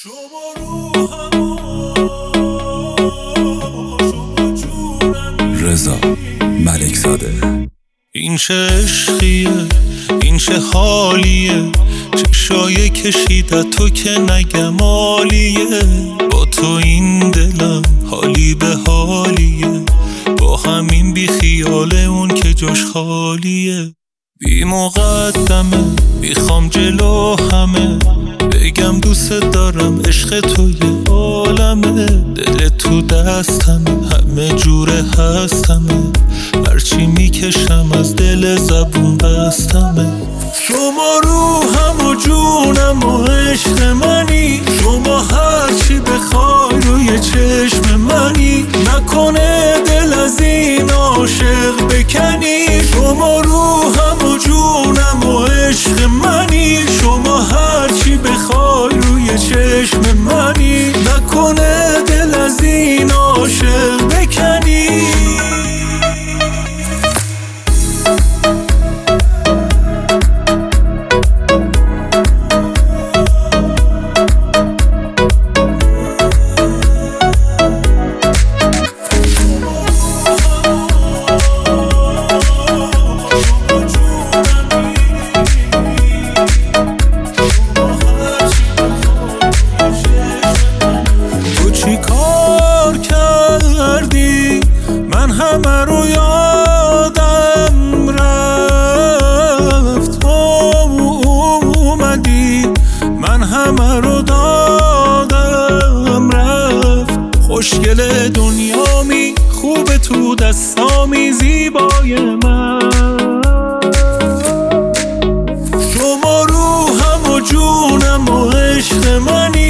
رضا ملک‌زاده. این چه عشقیه، این چه حالیه، چشای کشیده تو که نگم عالیه. با تو این دلم حالی به حالیه، با همین بی خیال اون که جاش خالیه. بی مقدمه میخوام جلو همه بگم دوست دارم، عشق تو یه عالمه. دل تو دستمه، همه جوره هستمه، هرچی میکشم از دل زبون بستمه. شما روحم و جونم و عشق منی، شما هرچی بخوای روی چشم منی. نکنه دل از این عاشق بکنی. شما روحم و جونم و عشق منی، شما هرچی بخوای روی چشم منی. نکنه دل از این عاشق بکنی. چی کار کردی من همه رو یادم رفت، اومدی من همه رو دادم رفت. خوشگل دنیامی، خوب تو دستامی، زیبای من. شما روحم و جونم و عشق منی،